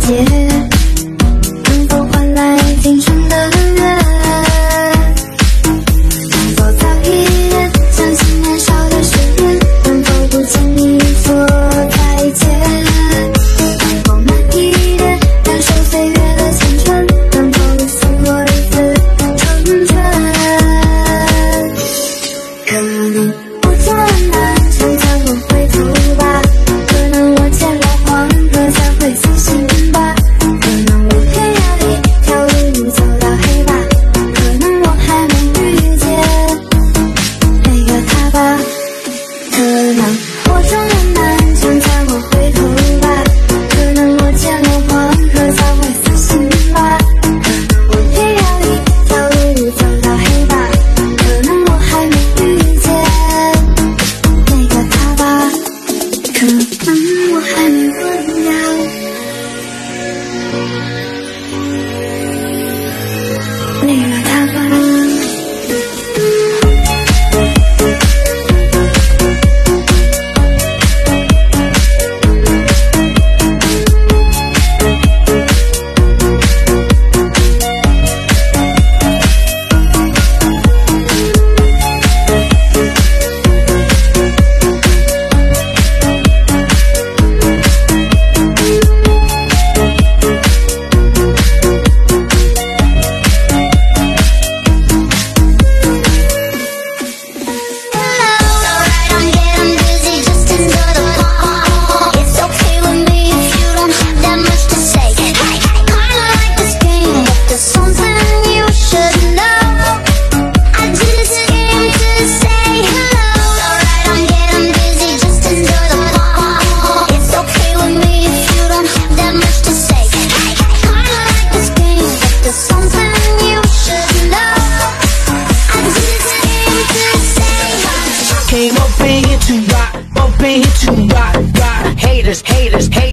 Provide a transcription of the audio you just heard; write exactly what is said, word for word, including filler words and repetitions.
界，能否换来今生的约？能否早一点相信年少的誓言？能否不经意说再见？能否慢一点感受岁月的缱绻？能否送我一次成全？可能我做人难想才会回头吧，可能我见了黄河才会死心吧，可能我偏要一条路走到黑吧，可能我还没遇见那个他吧，可能我做人难想才会回头吧，可能我见了黄河才会死心吧，可能我偏要一条路走到黑吧，可能我还没遇见那个他吧，可能我还没忘掉那个他吧。 Came up in here to rock, up in here to rock, rock. Haters, haters.